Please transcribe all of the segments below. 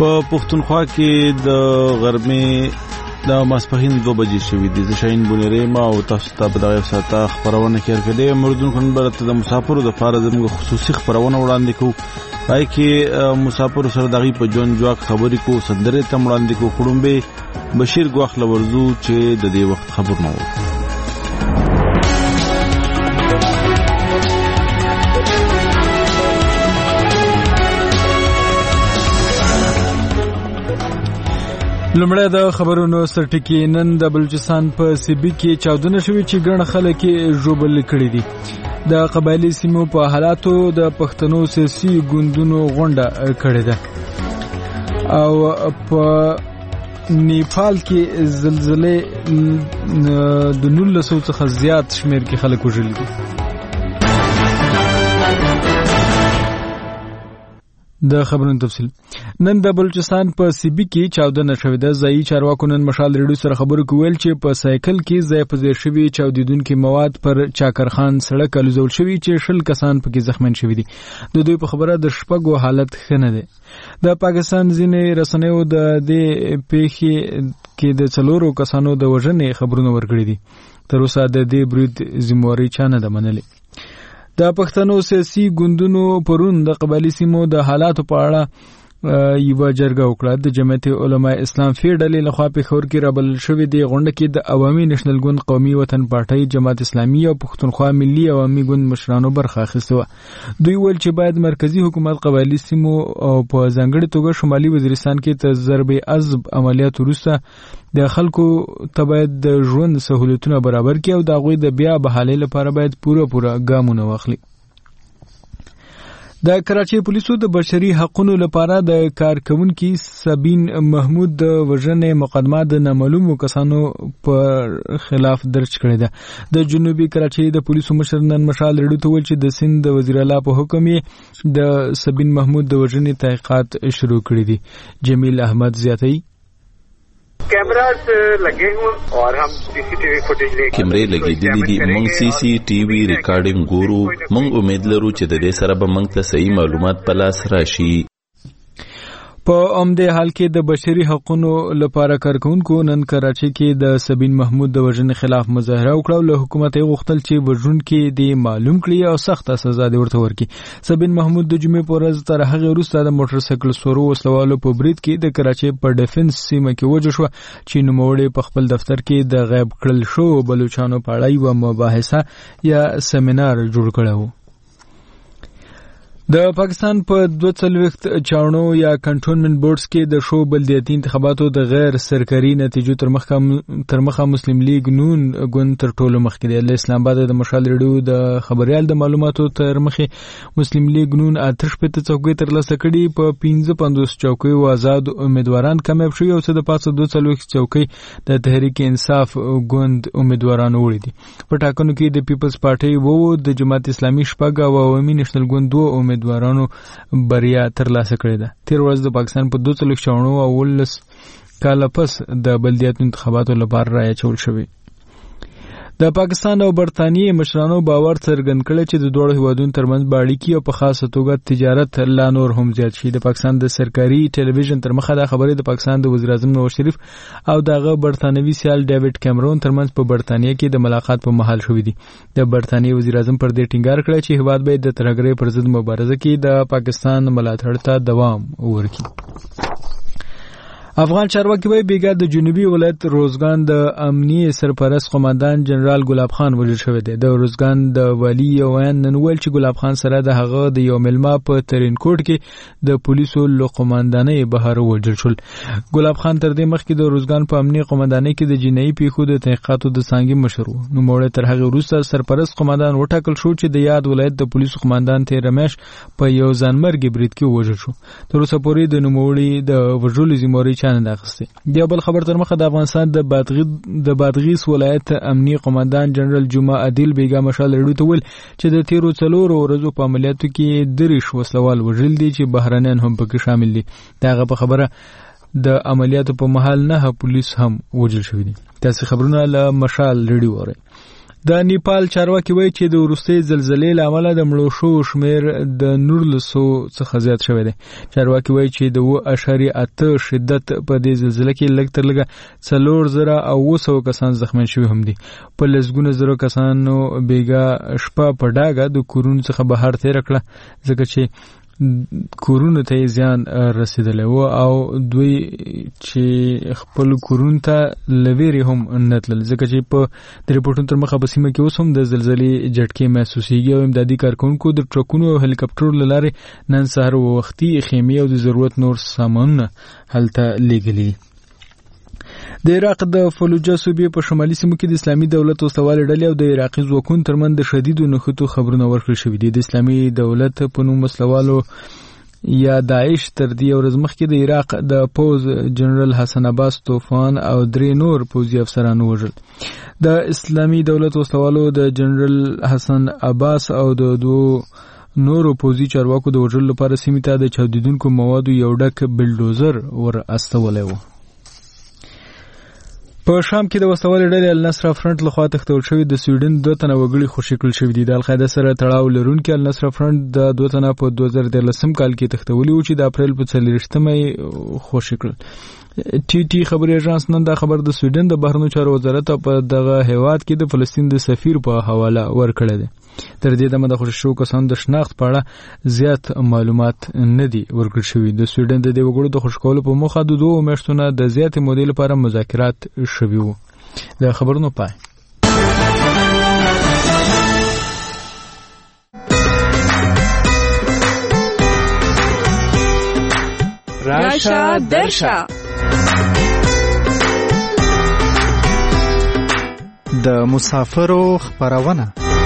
په پښتونخوا کې د غرمې د ماسپښین 2 بجې شوې دي. زه شاهین بونیری ما او تاسو ته په دغه ساعته خبرونه کې ورکړې. مردون کنبرت د مسافرو د لپاره زموږ خصوصي خبرونه وړاندې کوو. پای کې مسافرو سره دغه په جون جواک خبرې کو سندره ته وړاندې کوو. کډومبه بشیر ګواخ لورزو چې د دې وخت خبر نه و. لمړی د خبرونو سرټکی. نن د بلوچستان په سیبی کې چاودنه شوې چې ګڼ خلک ژوبل کړي دي. د قبایلی سیمو په حالاتو د پښتنو سیاسي ګوندونو غونډه کړې ده او په نیپال کې زلزلې د 1900 څخه زیات شمیر کې خلک وژل دي. د خبرونو تفصیل. نن د بلوچستان په سیبی کې چاودنه شوې ده. ځایي چارواکو نن مشال ریډیو سره خبرو کوي چې په سایکل کې ځای په ځای شوي چاودیدونکو مواد پر چاکرخان سړک الوزول شوي چې 60 کسان پکې زخمیان شوي دي. د دوی په خبره د شپږو حالت ښه نه دی. د پاکستان ځینې رسنیو د دې پیښې کې د 4 کسانو د وژنې خبرونه ورکړي دي. تر اوسه د دې برید ذمہواری چا نه ده منلې. د پښتنو سیاسي ګوندونو پرون د قبایلی سیمو د حالاتو په اړه یو جرګه وکړه. د جمعیت علماء اسلام فی ډلې لخوا په خور کې رابل شوې دی. غونډه کې د عوامي نېشنل ګوند، قومي وطن پارټي، جماعت اسلامي او پښتونخوا ملي عوامي ګوند مشرانو برخه اخیسته. دوی ویل چې باید مرکزی حکومت قبایلی سیمو او په ځانګړي توګه شمالي وزیرستان کې تر ضرب عضب عملیات وروسته د خلکو ته باید د ژوند سہولتونه برابر کړي او د هغوی د بیا بحالۍ لپاره باید پوره ګامونه واخلي. د کراچۍ پولیسو د بشري حقوقو لپاره د کارکونکو سبین محمود د وژنې مقدمه د نامعلومو کسانو پر خلاف درج کړې ده. د جنوبي کراچۍ د پولیسو مشر نن مشال ریډیو ته ویل چې د سند د وزیر اعلی په حکم یې د سبین محمود د وژنې تحقیقات شروع کړي دي. جمیل احمد زیاتوي. कैमरास लगे हुए और हम सीसीटीवी फुटेज लेके کیمرې لګېدلې دي. موږ سی سی ټي وي ریکارډینګ ګورو. موږ امید لرو چې د دې سره به موږ ته صحیح معلومات په لاس راشي. په عمده حال کې د بشري حقوقو لپاره کارکونکو نن کراچۍ کې د سبین محمود د وژنې خلاف مظاهره وکړه او له حکومت یې غوښتل چې وژونکي دې معلوم کړي او سخته سزا دې ورته ورکړي. سبین محمود د جمعې په ورځ تر هغې وروسته د موټر سایکل سورو وسلوالو په برید کې د کراچۍ په ډیفنس سیمه کې وژل شو چې نوموړی په خپل دفتر کې د غیب کړل شو بلوچستانو په اړه یوه مباحثه یا سیمینار جوړ کړی و. د پاکستان په 42 چاونو یا کنټونمنت بورډز کې د شو بلدیاتي انتخاباتو د غیر سرکاري نتیجو تر مخه مسلم لیگ نون ګوند تر ټولو مخکې دی. له اسلام آباد د مشال ریډیو د خبريال د معلوماتو تر مخه مسلم لیگ نون 38 چوکۍ ترلاسه کړي. په 55 چوکۍ آزاد امیدواران کامیاب شوي او څه د پاسه 42 چوکۍ د تحریک انصاف ګوند امیدواران وړي دي. په ټاکنو کې د پیپلز پارټي وو د جماعت اسلامي شپږ او عوامي نېشنل ګوند 2 امیدوارانو بریا ترلاسه کړې ده. تیر ورځ د پاکستان په 42 چاونو او 19 کال پس د بلدیاتو انتخاباتو لپاره رایه چول شوې. د پاکستان او برتانیې مشرانو باور څرګند کړی چې د دوه هیوادونو ترمنځ باړیکی او په خاصه توګه تجارت لا نور هم زیات شي. د پاکستان د سرکاري ټلویزیون تر مخه دا خبرې د پاکستان د وزیر اعظم نواز شریف او دغه برتانوي سیال ډیوډ کیمرون ترمنځ په برتانیې کې د ملاقات په مهال شوې دي. د برتانیې وزیر اعظم پر دې ټینګار کړی چې هیواد باید د ترهګرۍ پر ضد مبارزه کې د پاکستان ملاتړ ته دوام ورکړي. افغان چارواکي وايي بیګا د جنوبي ولایت روزګان د امنیي سرپرست قومندان جنرال ګلاب خان وژل شوی دی. د روزګان د والی یوان نن ویل چې ګلاب خان سره د هغه د یو ملما په ترین کوټ کې د پولیسو له قومندانۍ بهر وژل شول. ګلاب خان تر دې مخکې د روزګان په امنیي قومندانۍ کې د جنایي پیښو د تحقیقاتو د څانګې مشر و. نوموړی تر هغې وروسته سرپرست قومندان وټاکل شو چې د یاد ولایت د پولیسو قومندان تیر رمیش په یو ځانمرګي برید کې وژل شو. تر اوسه پورې د نوموړي د وژلو ذمہواری چا نه ده اخیستې. د بل خبر تر مخه د افغانستان د بادغیس ولایت امنیي قومندان جنرال جمعه عادل بیګا مشال ریډیو ته ویل چې د تیرو 4 ورځو په عملیاتو کې 3 وسلوال وژل دي چې بهرنیان هم پکې شامل دي. دغه په خبره د عملیاتو په محل 9 پولیس هم وژل شوي دي. تاسو خبرونه له مشال ریډیو اورئ. د نیپال چارواکي وایي چې د وروستۍ زلزلې له امله د مړو شوو شمېر د 1900 څخه زیات شوی دی. چارواکي وایي چې د 7.8 شدت په دې زلزله کې لږ تر لږه 4,900 کسان زخمیان شوي هم دي. په لسګونه زره کسانو بیګا شپه په ډاګه د کورونو څخه بهر تېره کړه ځکه چې کورونو ته زیان رسیدلی و او دوی چې خپل کورونو ته لویرې هم نه تلل ځکه چې په د ریپورټونو تر مخه په سیمه کې اوس هم د زلزلې جټکې محسوسېږي او امدادي کارکوونکو د ټرکونو او هلیکاپټرو له لارې نن سهار وختي خیمې او د ضرورت نور سامانونه هلته لیږلي. د عراق د فلوجه صوبې په شمالي سیمو کې د اسلامي دولت وسوالې ډلې او د عراقي ځواکونو ترمنځ د شدیدو نښتو خبرونه ورکړل شوي دي. د اسلامي دولت په نوم وسلوالو یا داعش تر دې ورځ مخکې د عراق د پوز جنرال حسن عباس طوفان او 3 نور پوځي افسرانو وژل. د اسلامي دولت وسلوالو د جنرال حسن عباس او د 2 نورو پوځي چارواکو د وژلو لپاره سیمې ته د چاودیدونکو موادو یو ډک بلډوزر ور استولی و. په شام کې د وسوالې ډلې النصر فرنټ لخوا تښتول شوي د سویډن 2 تنه وګړي خوشي کړل شوي دي. د القاعده سره تړاو لرونکي النصر فرنټ د 2 تنه په 2013 کال کې تښتولي وو چې د اپریل په 4 خوشي کړل. ټي ټي خبري اژانس نن دا خبر د سویډن د بهرنیو چارو وزارت په دغه هیواد کې د فلسطین د سفیر په حواله ورکړی دی. تر دې دمه د خوشي شوو کسانو د شناخت په اړه زیات معلومات نه دي ورکړل شوي. د سویډن د دې وګړو د خوشي کولو په موخه د 2 میاشتو نه د زیاتې مودې لپاره مذاکرات شوي وو. د خبرونو پای. راشه درشه د مسافرو خبرونه.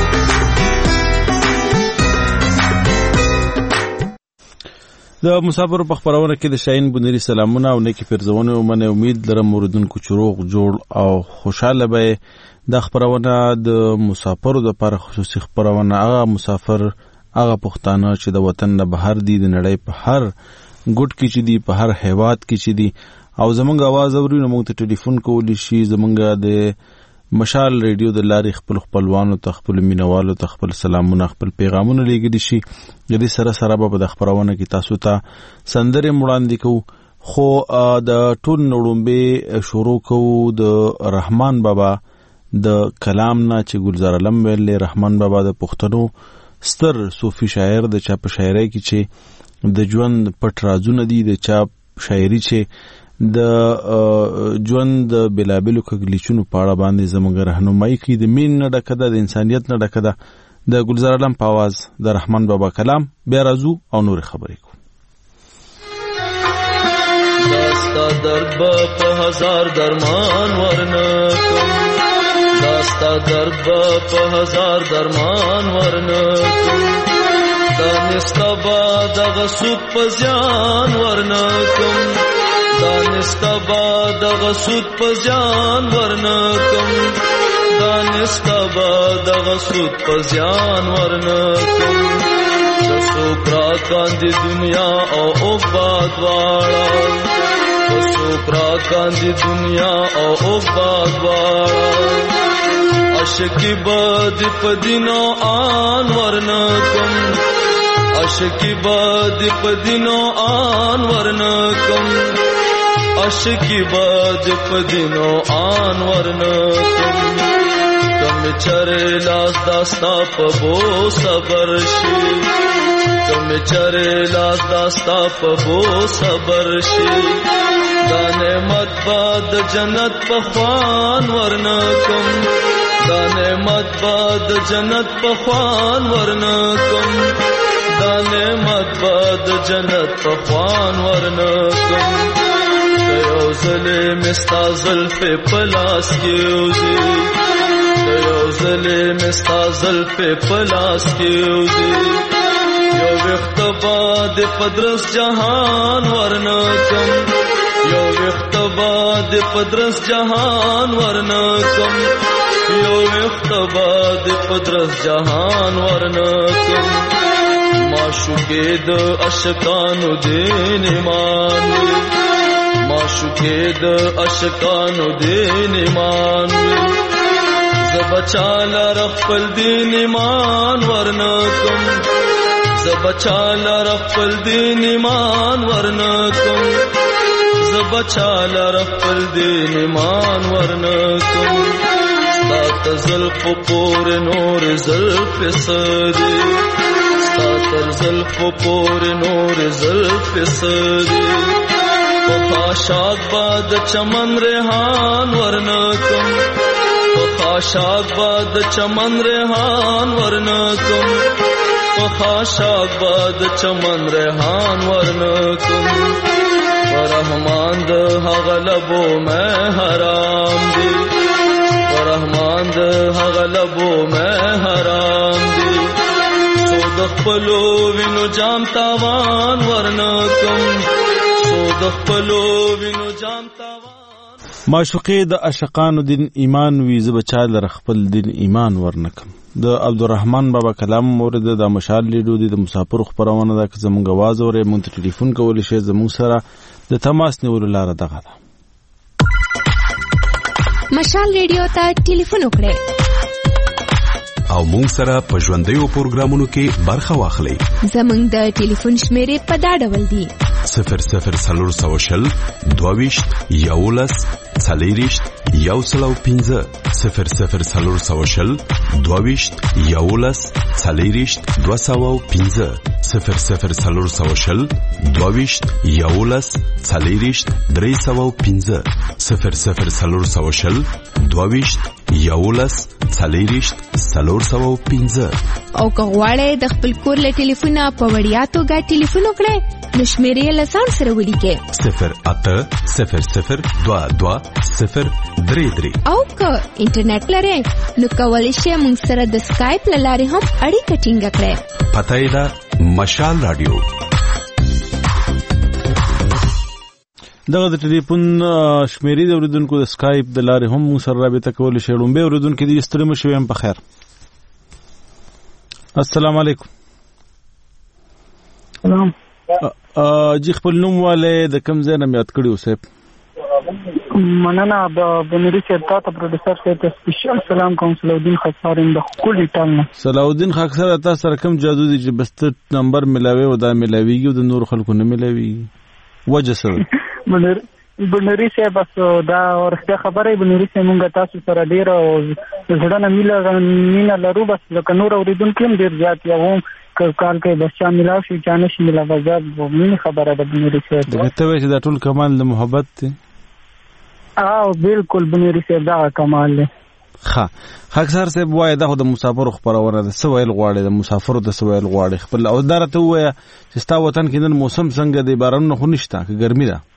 د مسافرو په خبرونه کې د شاهین بنيري سلامونه او نیکی پرزونه ومنه. امید لرم موردونکو چروغ جوړ او خوشاله به. د خبرونه د مسافرو د لپاره خصوصي خبرونه. هغه مسافر هغه پښتانه چې د وطن نه بهر دي د نړۍ په هر ګوټ کې چې دي په هر هیواد کې چې دي او زمونږ आवाज اوري نو موږ ته ټلیفون کولی شي. زمونږ د مشال ریډیو د لارې خپل خپلوانو ته خپل مینوالو ته خپل سلامونه خپل پیغامونه لیږدي شي. د دې سره سره به د خبرونه کې تاسو ته سندره وړاندې کوو خو د ټول نړومبه شروع کوو د رحمان بابا د کلام نه چې ګلزار علم ویل. رحمان بابا د پښتنو ستر صوفي شاعر د چا په شاعرۍ کې چې د ژوند پټ رازونه دي د چا شاعري چې د ژوند د بلابلو کګلیچونو په اړه باندې زموږ راهنمایي کوي. د مين نه ډکه ده د انسانيت نه ډکه ده. د ګلزار علم په आवाज د رحمان بابا کلام بیا راځو او نور خبرې کوو. داستا درد په هزار درمان ورنکم داستا درد په هزار درمان ورنکم دانستا با دغه سود په زیان ورنکم دانستا با دغه سود په زیان ورنکم دانستا با دغه سود په زیان ورنکم سوکرا کاندي دنیا او عقبات واړه سوکرا کاندي دنیا او عقبات واړه عاشقی باد پدینو آن ورنکم عاشقی باد پدینو آن ورنکم عاشقی باد پدینو آن ورنکم کم چرے لاس داستا پبو صبر شي کم چرے لاس داستا پبو صبر شي دانے مت باد جنت پخوان ورنکم دانے مت باد جنت پخوان ورنکم دانے مت باد جنت پخوان ورنکم دیو زلے مستا زلف پلاس کیوزی دیو زلے مستا زلف پلاس کیوزی یو وقت بعد پدرس جہان ورنکم یو وقت بعد پدرس جہان ورنکم یو وقت بعد پدرس جہان ورنکم معشوقے د اشکانو دین ایمان معشوقے د اشکانو دین ایمان زبچال خپل دین ایمان ورنکم زبچال خپل دین ایمان ورنکم زبچال خپل دین ایمان ورنکم ستات زلف پور نور زلف سدی ستات زلف پور نور زلف سدی خاشاک باد چمن ریحان ورنکم خاشاک باد چمن ریحان ورنکم خاشاک باد چمن ریحان ورنکم ورحمان د هغلبو میں حرام دی ورحمان د هغلبو میں حرام دی سود خپلو وینو جام تاوان ورنکم معشوقې د عاشقانو دین ایمان وی زه بچا لر خپل دین ایمان ورنکم. د عبدالرحمن بابا کلام مورد د مشال لیډو د مسافر خبرونه ده. که زمونږ आवाज اورئ مونږ ته ټلیفون کولی شئ. زمونږ سره د تماس نیولو لاره دغه ده. مشال ریډیو ته ټلیفون وکړئ او مونږ سره په ژوندیو پروګرامونو کې برخه واخلئ. زمونږ د ټلیفون شمیرې په دا ډول دي: 00 22 11 40 105 00 22 11 40 205 00 22 11 40 305 00 22 11 40 305. او که غواړئ د خپل کور له ټلیفونه په وړیا توګه ټلیفون وکړئ نو شمیرې له ځان سره ولیکئ 0800 22 033. او که انټرنیټ لرئ نو کولی شئ موږ سره د سکایپ له لارې هم اړیکه ټینګه کړئ. پته یې ده مشال رادیو. دغه د ټلیفون شمیرې د اوریدونکو د سکایپ د لارې هم موږ سره رابطه کولی شئ. لومبی اوریدونکي دې ستړي مه شئ. په خیر. السلام علیکم. سلام. جی خپل نوم والے د کوم ځای نه یاد کړی اوسئ؟ مننه بنوري صاحب ته پروډوسر صاحب ته سپیشل سلام کوم. صلاح خاکسار د خولي ټال. صلاح الدین خاکسار تاسو سره کوم جادو دي چې بس نمبر ملاوي او دا ملاويږي او د نور خلکو نه ملاويږي؟ وجه سره بنوري صاحب بس دا ورته خبره بنوري صاحب موږ تاسو سره ډیر او زړه نه مینا لرو. بس لکه نور اوریدونکو هم ډیر زیات یا هم کال کې بس چا ملاو شي چا نشي ملاو. وزاد مين خبره ده بنوري صاحب. دا ته وایي چې دا ټول کمال د محبت دی. بالکل بنوري صاحب دا کمال دی. ها خاکسار صاحب وایي دا خو د مسافر خبرونه ده. څه ویل غواړي د مسافر د څه ویل غواړي خپل او دارته وایي چې ستا وطن کې نن موسم څنګه دی؟ باران خو نشته که ګرمي ده؟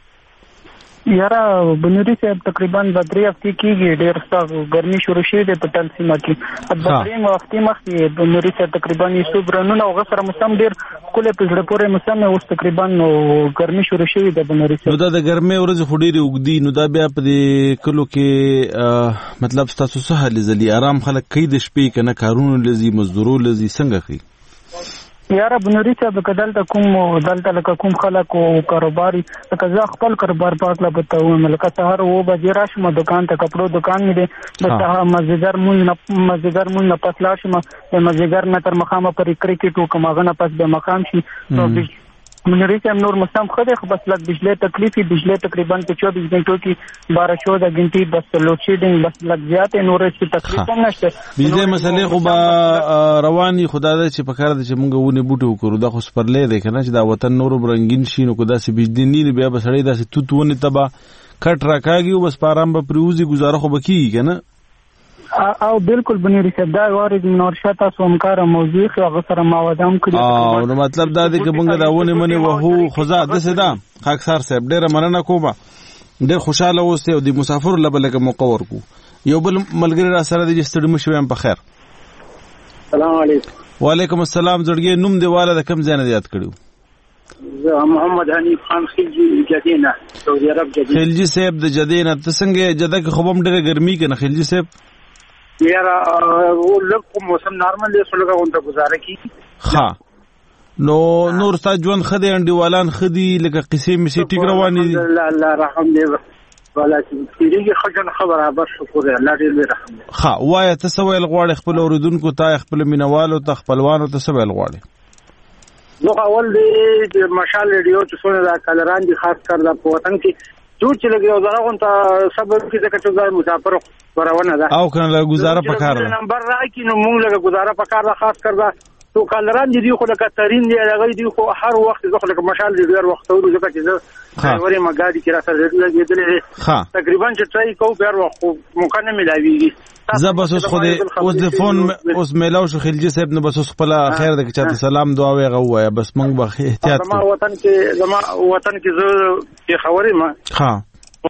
یاره بنوري صاحب تقریبا 3 هفتې کېږي ډېر سخت ګرمي شروع شوې ده په ټول سیمه کې. د درېیم هفتې مخکې بنوري صاحب تقریبا یوسف برنونه او غسر موسم ډېر ښکلی په زړه پورې موسم اوس تقریبا ګرمي شروع شوې ده بنوري صاحب. نو دا د ګرمۍ ورځې خو ډېرې اوږدي نو دا بیا په دې کلو کې مطلب ستاسو څه حالې ځلي؟ ارام خلک کوي د شپې که نه کارونه لځي مزدورو لځي څنګه کوي؟ یاره بنوري صاحب که دلته دلته لکه کوم خلک او کاروباري لکه زه خپل کاروبار پاک لا بتاوم لکه سهار 9 بجې راشم دکان ته کپړو دکان مې دی بس مازدیګر مونږ نه پس لاړ شم د مازدیګر نه تر مخامه پرې کرکټ وکم هغه نه پس به مقام شي. نو بنوري صاحب نور موسم خو دې بس لږ بجلی تکلیفي بجلی تقریبا په 24 غنټو کې 12 غنټې بس لوډ شیډینګ بس لږ زیاتې نور هیڅ تکلیف هم نشته. بجلی مسلې خو به رواني خدا دې چې په کار دې چې مونږ ونه بوټو وکړو دا خو سپرلې دی کنه چې دا وطن نور برنګین شي نو کدا سي بجلی نه بیا به سړی دا سي توتونه تبا کټ راکاږي او بس پارام به پروزي گزاره خو بکی کنه. او بالکل بنوري صاحب دا وارد نورشا تاسو همکار موضوع خو هغه سره ماوادام کړی. نو مطلب دا دی چې مونږ دا ونه منی وهو خدا د سدا خاکسار صاحب ډیره مننه کوم. ډیر خوشاله اوسئ او د مسافر لبلګه موقع ورکو. یو بل ملګری را سره د ستړي مشو هم په خیر. السلام علیکم. وعلیکم السلام. زړګي نوم دیواله د کم ځای نه یاد کړو؟ محمد حنیف خان خلجی جدینه سعودي عرب جدینه. خلجی صاحب د جدینه ته څنګه جده کې خو هم ډیره ګرمي کنه خلجی صاحب؟ یاره وہ لږ موسم نارمل دی څلګه غونډه گزاره کی. ها نو نور تا ژوند خدي انډیوالان خدي لکه قصې مې سي ټیک رواني دي. الله رحم دې والا چې کېږي خجن خبره شکر الله دې رحم. ها وای ته سوال غواړي خپل اوریدونکو ته خپل مینوالو ته خپلوانو ته سوال غواړي؟ نو اول دې مشال ریډیو چې څونه دا کلران دي خاص کر دا په وطن کې جوړ چې لګي او دا غونته سبب کې ځکه چې دا مسافر ورونه ده او کنه گزاره پکار ده نمبر راکی نو مونږ لګه گزاره پکار ده خاص کر دا تو کلران دي خو لکه ترين دي لګي دي خو هر وخت زه لکه مشال دي ډیر وخت ورو ځکه چې زه ورې مګاډي کې را سره لګېدلې تقریبا چې ټرای کو بیر وخت مونږ نه ملایويږي زه بس اوس خو دې اوس د فون اوس میلاو شو خلجی صاحب نو بس اوس خپل خیر ده چې چاته سلام دعا وي غوای بس مونږ به احتیاط زما وطن کې زه په خبرې ما ها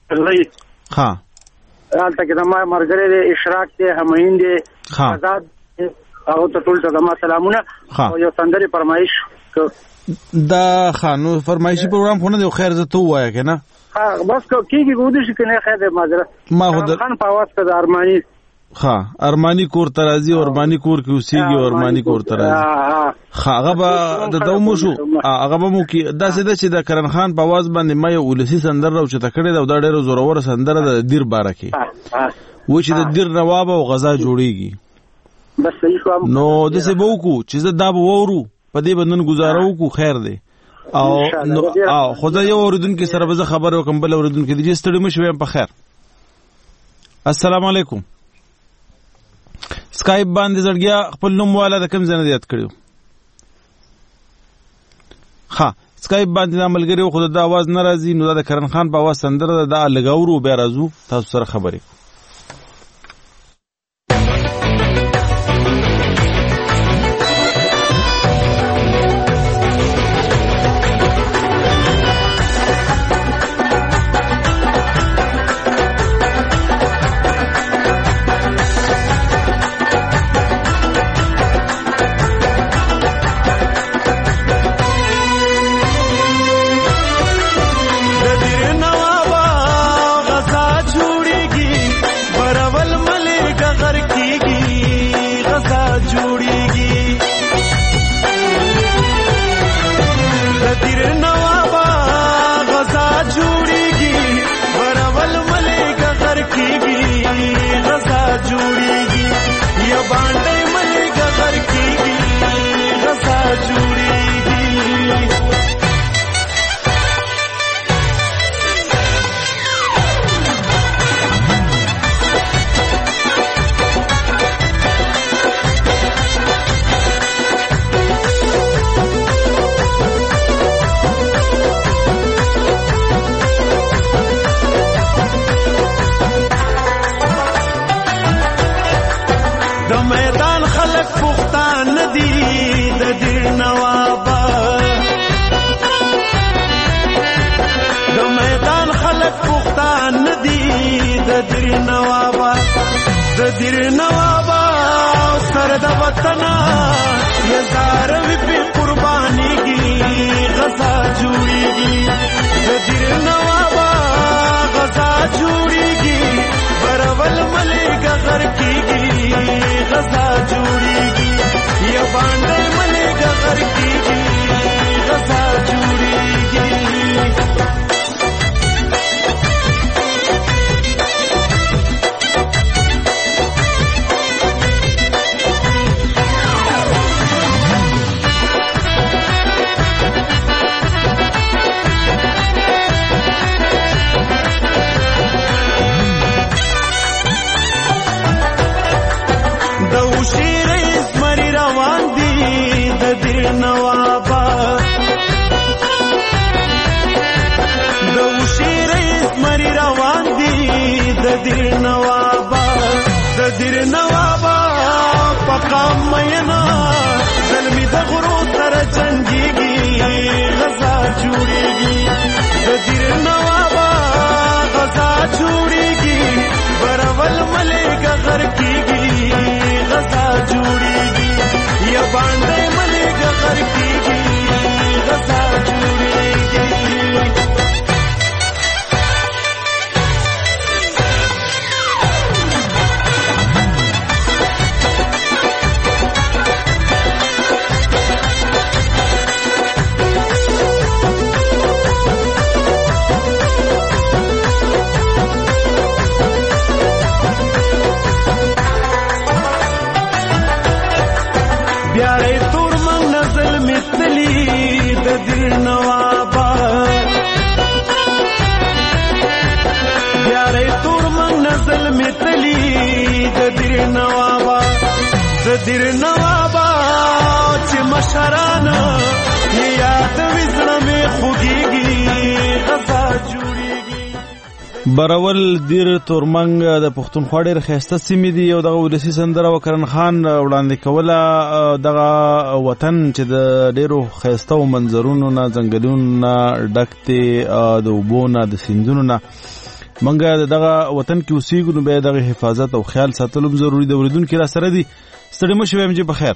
حالته کې زما مرګره د اشراق ته همین دي آزاد او ته ټول ته زما سلامونه او یو سندري فرمایش دا خانو فرمایشي پروګرام خو نه دی خیر زه ته وایې کنه بس کېږي ګودي شي کنه خیر دې معذرت ما خو خان په आवाज کې ارمانی ارمانی کور ترازی او ارمانی کور کې اوسېږي او ارمانی کور ترازی هغه به د دومو شو هغه به مو کې دا سده چې د کرن خان په आवाज باندې ما یو ولسی سندر راو چې تکړه دا ډېر زورور سندر د دیر بارکه و چې د دیر نواب او غزا جوړیږي بس صحیح کوم نو د څه بوکو چې زه دا وورو په دې بندن گزارو کو خیر دی او خدای یو اوریدونکو سره به خبر وکم بل اوریدونکو دې ستړي مشوي په خیر. السلام علیکم. سکایپ باندې زړګیا خپل نوم والا د کوم ځای نه یاد کړیو؟ ها سکایپ باندې د عملګری خو د आवाज ناراضي نو د کرن خان په आवाज سندره د لګاورو بیا راځو تاسو سره خبرې. د دیر نوابا چې مشرانه یاد وزړه مې خوږیږي غزا جوړیږي. برول دیر تورمنګ د پښتونخوا ډېر ښایسته سیمې دي او دغه ولسي سندره وکرن خان وړاندې کوله دغه وطن چې د ډېرو ښایسته منظرونو نه ځنګلونو نه ډک دی د اوبو نه د سیندونو نه. منګه دغه وطن کې اوسېږو نو بیا دغه حفاظت او خیال ساتلو ضروري دی. اوریدونکي را سره دي ستړي مه شئ جی بخیر.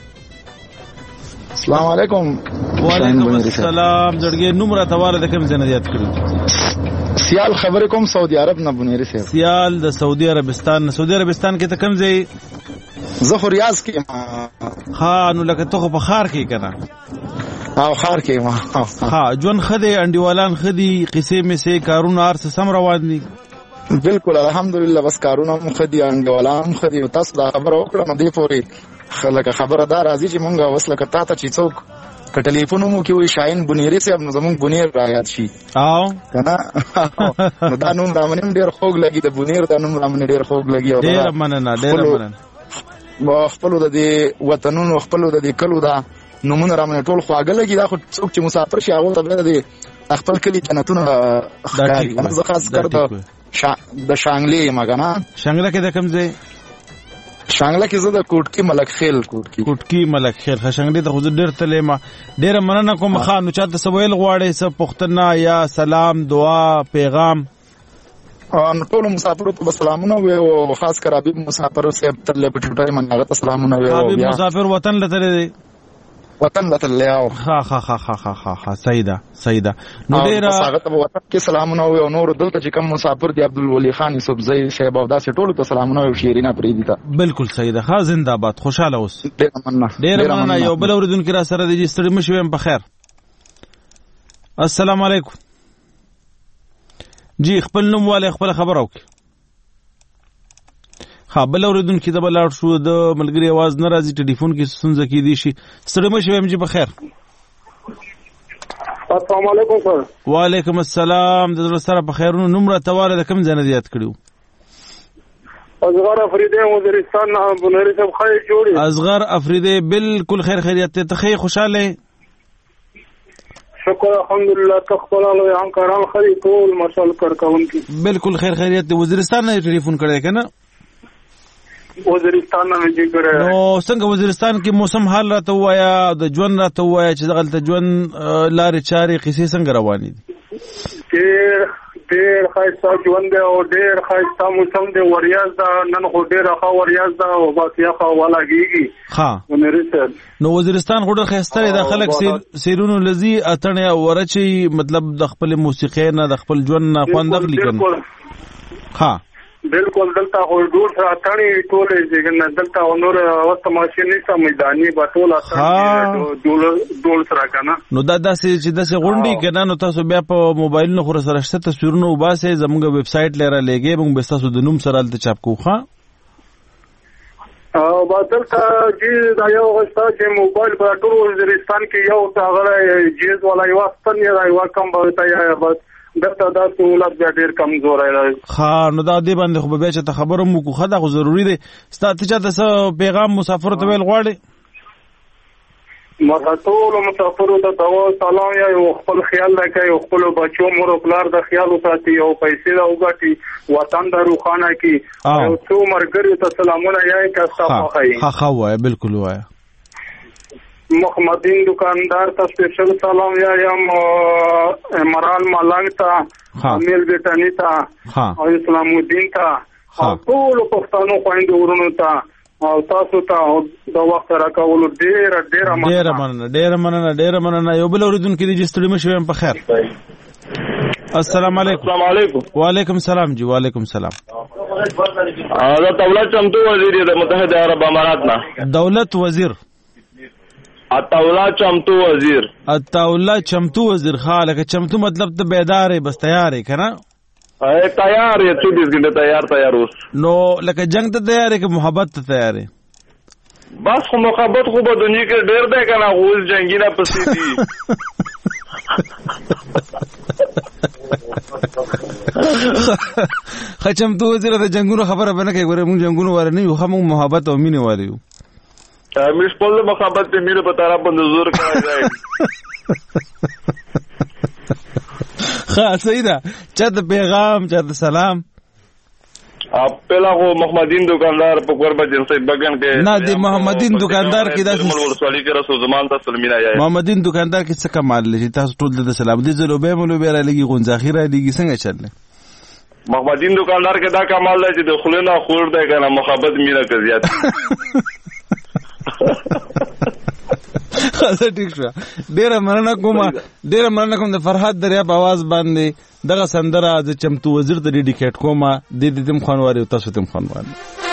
السلام علیکم. وعلیکم السلام. زړګي نوم راته واله د کوم ځای نه یاد کړو؟ سیال خبرې کوم سعودي عرب نه بنيري صاحب. سیال د سعودي عربستان. سعودي عربستان کې ته کوم ځای؟ زه خو ریاض کې. ها نو لکه ته خو په ښار کې کنه. او خار کې ما ها جون خدي انډیوالان خدي قصې مې سه کارونه ارس سم روان دي. بالکل الحمدلله بس کارونه مخ دي انډیوالان خدي. تاسو دا خبر وکړه مې دی پوری خلک خبردار راځي چې مونږه وسله کتا ته چې څوک ک ټلیفون مو کې وي شاهین بنيري صاحب نو زمونږ بنير را یاد شي او کنه نو دا نوم رامنم ډیر خوږ لګي د بنير دا نوم رامن ډیر خوږ لګي. او ډیر مننه ډیر مننه. ما خپل د دې وطنونو خپل د دې کلو دا نومونه رامنه ټول خواږه لګي. دا خو څوک چې مسافر شي هغه ته د خپل کلی جنتونه ښکاري. انا زه خاص کر د شانګلې مګنا. شانګله کې د کوم ځای؟ شانګله کې زه د کوټکی ملک خیل کوټکی ملک خیل خشنګلې ته خو ډېر تلې ما ډېر مننه کوم. خان چاته سویل غواړي څه پښتنه یا سلام دعا پیغام؟ ان ټول مسافر ته سلامونه وي او خاص کر حبیب مسافر صاحب تل په ټوټه منغه ته سلامونه وي. حبیب مسافر وطن لته وطن لته لیاو. ها ها ها ها ها ها سیدا نو ډیر ساغت وطن کې سلامونه او نور دلته چې کوم مسافر دی عبدالولی خان یوسفزئی شیب او داسې ټول ته سلامونه او شیرینه پریدي تا. بالکل سیدا ها زنده باد خوشاله اوس. ډیر مننه. یو بل اوریدونکو را سره دی ستړي مشوم په خیر. السلام علیکم. جی خپل نوم والے خپل خبر او ها بل اوریدونکو د بل شو د ملګری आवाज ناراضي ټلیفون کې ستونزه کې دي شي. ستړي مشوم جی په خیر. السلام علیکم سر. وعلیکم السلام. د سره په خیرونو نوم را تواله د کوم ځای نه یاد کړیو؟ اصغر افریدی وزیرستان بنيري صاحب خیر جوړي. اصغر افریدی بالکل خیر خیریت ته خیر خوشاله. شکر الحمدلله تخبل له همکاران خري ټول مشال کارکون کی بالکل خیر خیریت. وزیرستان نه ټلیفون کړی کنه؟ وزیرستان نه جی کړه. نو څنګه وزیرستان کې موسم حال راته وایا د ژوند راته وایا چې دغه ژوند لارې چارې قصې څنګه روانې دي؟ ډېر خاصه ژوند دی او ډېر خاصه موسم دی. وریاض دا نن خو ډېر ښه وریاض دا او باسیا خو ولاږي. ها نو وزیرستان خو ډېر خاصه دی. د خلک سیرونو لذي اتنه ورچی مطلب د خپل موسیقي نه د خپل ژوند نه خوند اخلي کنه. ها بالکل دلته خو ډور اتانی ټولې څنګه دلته نور وخت ماشين نشته میداني با ټول اتانی ډول سره کنه. نو دا داسې چې داسې غونډي کنه نو تاسو بیا په موبایل نو خو سره شته تصویرونه وباسه زموږ ویب سټ لره لګي موږ به تاسو د نوم سره الته چاپ کوخه او بدل کا چې دا یو غشتا چې موبایل په ټول وزیرستان کې یو څنګه جیز ولا یو ستن یو کم به یا بس دغه د سہولت ډېر کمزور دی. ها نو دا دې باندې خو به چې خبرم کو خدا خو ضروری دی. ستاسو ته پیغام مسافر ته ویل غواړي؟ مرحتول مسافر ته دوا سلام یا خپل خیال راکړي او خپل بچو مور او پلار د خیال ساتي او پیسې دا وګټي وطن د روخانه کې او څو مرګري ته سلامونه یې کاستا خوای. ها وای بالکل وای. محمدین دکاندار ته سپیشل سلام یم مرال ملنګ ته امیل بیٹانی ته او اسلام الدین ته او ټول پښتنو خويندو ورونو ته او تاسو ته د وخت راکول ډیر مننه. یو بل اوریدونکو دې ستړي مشوم په خیر. السلام علیکم. السلام علیکم. وعلیکم السلام جی. وعلیکم السلام. دا دولت چمتو وزیر د متحده عرب امارات نه. دولت وزیر اطاولا چمتو وزیر. اطاولا چمتو وزیر. خالق چمتو مطلب ته بیدار ہے بس تیار ہے کنه؟ تیار ہے 24 घंटे تیار اوس. نو لکه جنگ ته تیار ہے کہ محبت ته تیار ہے؟ بس خو محبت خو په دنیا کې ډېر دی کنه اوس جنگی نه پسې دي. خچمتو وزیر ته جنگونو خبره بنه کوي ګوره موږ جنگونو واره نه یو هم محبت او مینه واره یو. همیش خپل محبت په میره په طرف باندې زور کړی دی. ښه صحیح ده. چاته پیغام چاته سلام. پهلا خو محمدین دکاندار په کور بجن سي بغن کې نه دی محمدین دکاندار کې داسې ورسولي کې رسو زمان تاسو مینا یا محمدین دکاندار کې څه کمال لري تاسو ټول د سلام دي زلوبه مولوبه را لګي غونځاخي را لګي څنګه چل محمدین دکاندار کې دا کمال دی چې د خلینو خور دی کنه محبت مینا کې زیات. خاصه ټیک شو. ډیره مننه کوم د فرحات دریاب आवाज باندې دغه سندره د چمتو وزیر ته ډیډیکیټ کوم. د دې تم خوانواري او تاسو تم خوانواري.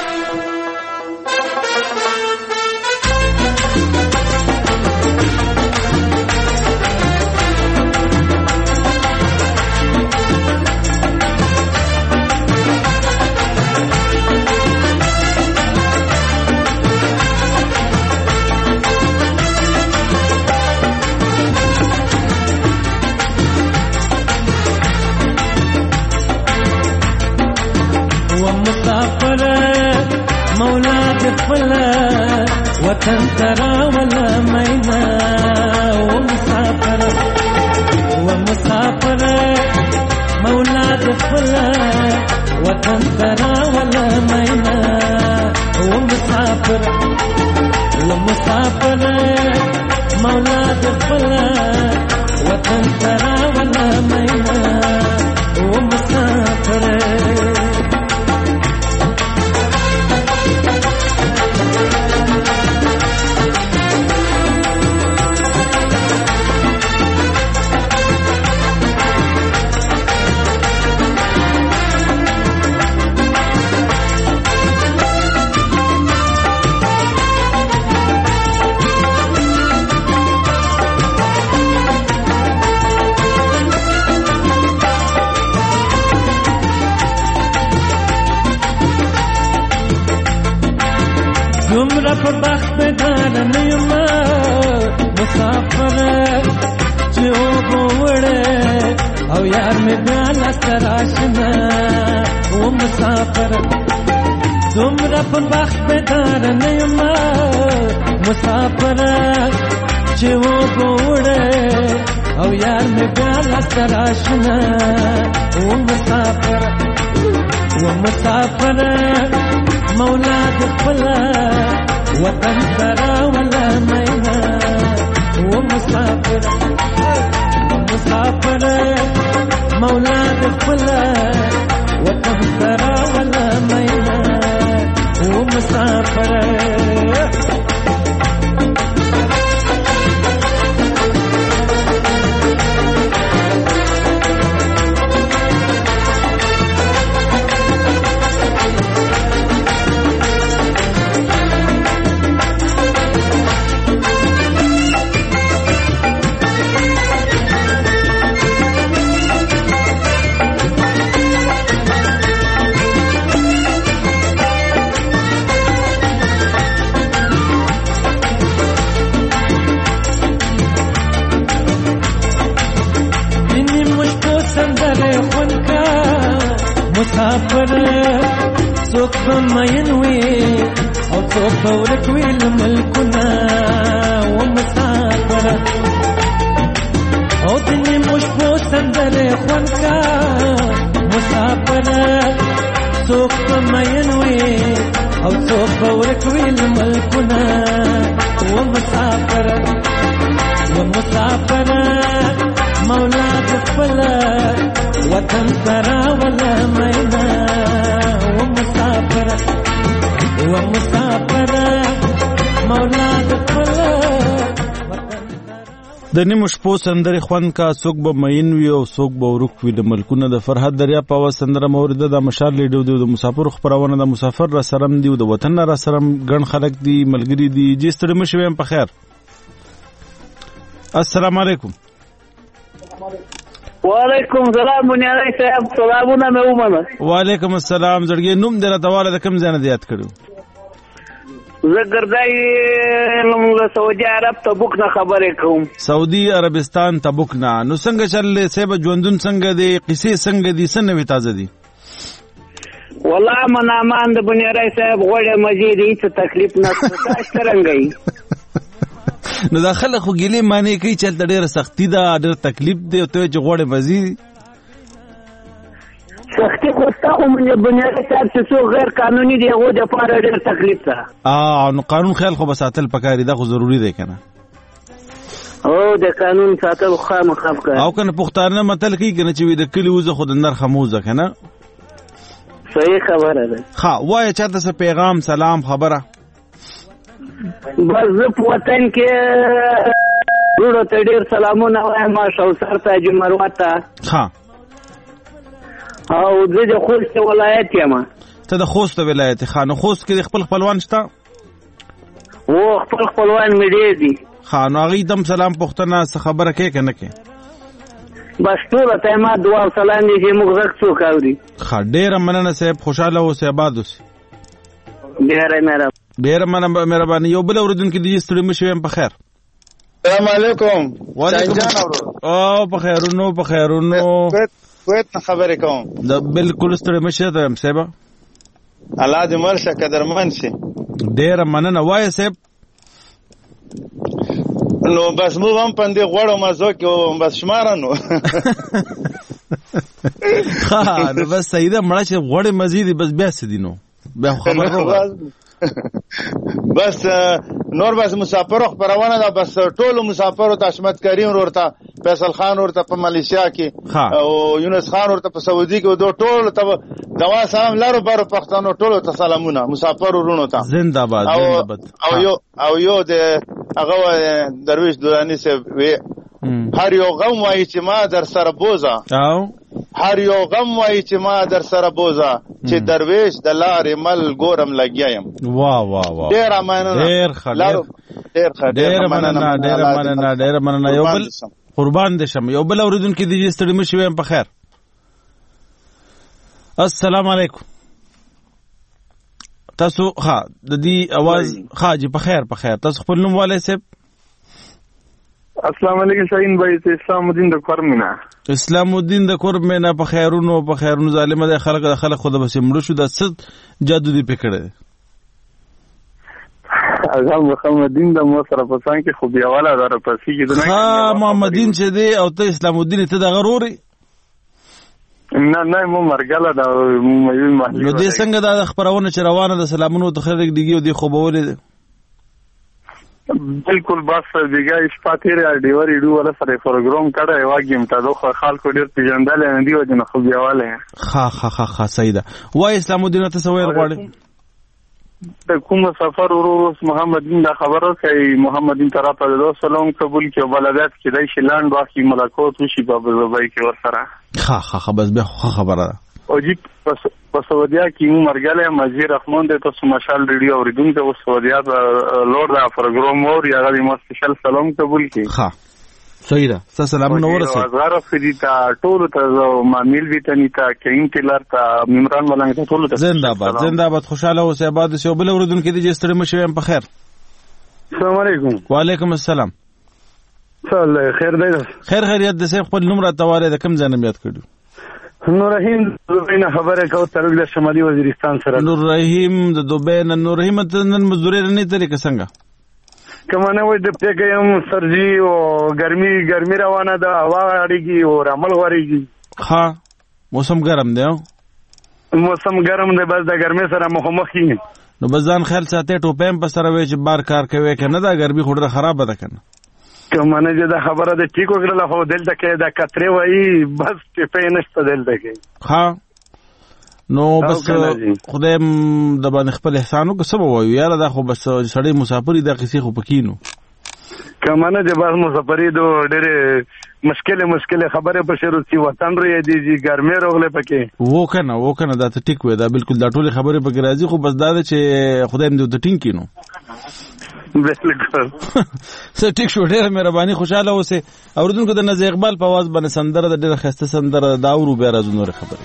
وطن ترى ولا مينا ومسافر مولاد فلا وطن ترى ولا مينا ومسافر مولاد فلا وطن ترى ولا مينا ومسافر. دومره په بخت بدار نه یم مسافر چې وګوره او یار مې بیا لاسته راشنه و مسافر. دومره په بخت بدار نه یم مسافر چې وګوره او یار مې بیا لاسته راشنه و مسافر. مولاد خپلا وطن ترى ولا مينا ومسافر مولاد خپلا وطن ترى ولا مينا ومسافر. مسافر څوک به مین وي او څوک به ورک وي له ملکونه ومسافر او د نیمو شپو سندرې خوند کا مسافر څوک به مین وي او څوک به ورک وي له ملکونه ومسافر مولاد خپله وطن ترى ولا مينا ومسافر مولاد خپله د نیمو شپو سندرې خوند کا څوک به مین وي او څوک به ورک وي د ملکونه د فرحت دریاب په آواز سندره مورده د مشال لیډو د مسافر خبرونه د مسافر را سرم دی او د وطن را سرم ګڼ خلک دی ملګری دی جې ستړي مشي ويم په خیر. السلام علیکم. وعلیکم السلام بنیادی صاحب سلامونه مې ومنه. وعلیکم السلام. زړګي نوم دې راته واله د کوم ځای نه یاد کړو؟ زه ګردای له سعودي عرب تبوک نه خبرې کوم. سعودي عربستان تبوک نه. نو څنګه چل صاحب ژوندون څنګه دی؟ قصې څنګه دي؟ څنګه وی تازه دي؟ والله منامان د بنیرای صاحب غوړې مزید هیڅ تکلیف نه تاسو څنګه نو دا خلک خو ګیلې معنی کوي چې ډېر سختی ده ډېر تکلیف دی او ته چې غوړې مزید سختی خو تاسو مونږ بنیرای صاحب چې څو غیر قانوني دی هغه د پاره ډېر تکلیف ده نو قانون خیال خو بساتل پکاري دا خو ضروری دی کنه او د قانون ساتل خامخا کوي او کنه پښتانه متل کوي کنه چې د کلی وزه خود نر خموزه کنه صحیح خبره ده ها وای چاته څه پیغام سلام خبره بس زه په وطن کې ډېر ته ډېر سلامونه وایم شوسر ته جمعروت ته ها او زه د خوست ولایت یم ته د خوست ولایت خانو خوست کې خپل خپلوان شته او خپل خپلوان مې ډېر دي خانو هغه دم سلام پښتنه څه خبره کې کنه کې بس ټول ته ما دعا او سلام دي چې موږ غږ څوک اوري ډېر مننه صاحب خوشاله اوسه آباد اوسه ډېر مهرباني یو بل اوردونکو دي ستړي مشو په خیر السلام علیکم وعلیکم او په خیرونو کویت خبرې کوم دا بالکل ستړي مشه ته صاحب الله دې مرشه قدرمن شي ډېر مننه وای صاحب نو بس مو هم پندې غوړو مزو کې بس شمارانو نو بس سیده مړه چې غوړې مزيدي بس بیا سدینو بیا خبرو بس نور بس مسافر خبرونه ده بس ټول مسافر ته حشمت کریم ورته فیصل خان ورته په ملیشیا کې او یونس خان ورته په سعودي کې دوه ټول ته دوا سلام لارو بارو پښتنو ټول ته سلامونه مسافر ورونو ته زنده باد او یو د هغه درویش دورانی سے هر یو غم وای چې ما در سره بوزا او هر یو غم وای چې ما در سره بوزا چې درویش د لارې مل ګورم لګیایم واه واه واه ډېر مننه ډېر مننه یو بل قربان دې شم یو بل اوریدونکو دي ستړي مشي ويم په خیر السلام علیکم تاسو د دې आवाज خاجي په خیر تاسو خپل نوم والے صاحب السلام علیکم شاهین بھائی ته اسلام الدین د کورمینا په خیرونو ظالمه د خلک خود به سمړو شو د څه جادو دی پکړه اعظم محمدین د مو سره په څنګه کې خو بیاواله دار پسې کې دنه محمدین چې دی او ته اسلام الدین ته د غروري نه مو مرګاله دا مې نو دې څنګه دا خبرونه چې روانه د سلامونو ته خلک دیږي او دی خو بولې بالکل بس دیګه شپاتیر ډیوري ډو ولا سره پروګرام کړه واګیم ته دوه خلکو ډیر پیژندل نه دی او جن خو بیاواله ها سیدا وای اسلام الدین ته سوال غواړي د کوم سفر ورو محمدین دا خبره کوي محمدین طرف ته د سلام قبول کې بلدات کې د شیلان باقي ملاقات وشي په زبای کې ورسره بس به خبره او جی په سعودیا کې مو مرګاله مزیر رحمان د تاسو مشال ریډیو اوریدونکو د سعودیا لور دا پروګرام اور یا غوړي مو سپیشل سلام قبول کی صحیح ده سلام نو ورسې غره فدی تا ټول ته ما میل ویټنی تا کین ټیلر تا عمران ملنګ ته ټول ته زنده باد خوشاله اوسه آباد اوسه بل اوریدونکو دي چې ستړي مشوي په خیر السلام علیکم وعلیکم السلام خیر دی خیریت د سیف خپل نمبر تواله د کم ځنه یاد کړو نور رحیم دوبینه خبره کو ترګ د شمالي وزیرستان سره نور رحیم د دوبینه نور رحیم نن مزدوري نه طریقه څنګه کمانه وای د پیګم سرجی او ګرمي روانه ده هوا اړیږي او رمل غوړیږي موسم ګرم دی بس د ګرمي سره مخامخ کیږي نو بزان خیال ساتي ټوپیم په سره وای چې بار کار کوي کنه دا ګرمي خوره خراب ده کنه کمانه چې دا خبره د ټیکو کړل خو دلته کې دا کتره وای بس په نشته دلته کې نو بس خدای د باندې خپل احسانو کو سبب وایو یاره دا خو بس سړی مسافری د قصې خو پکینو کمانه چې بس مسافری دو ډېر مشکل خبره په شروع سی وطن ری دی ګرمه روغله پکې وکنه دا ته ټیک وې دا بالکل دا ټول خبره پکې راځي خو بس دا چې خدای دې د ټینګ کینو بالکل ټیک شو ډېر مهرباني خوشاله اوسه اوردونکو د نزی اقبال په आवाज باندې سندره د ډېر خسته سندره دا ورو بیا راځو نور خبره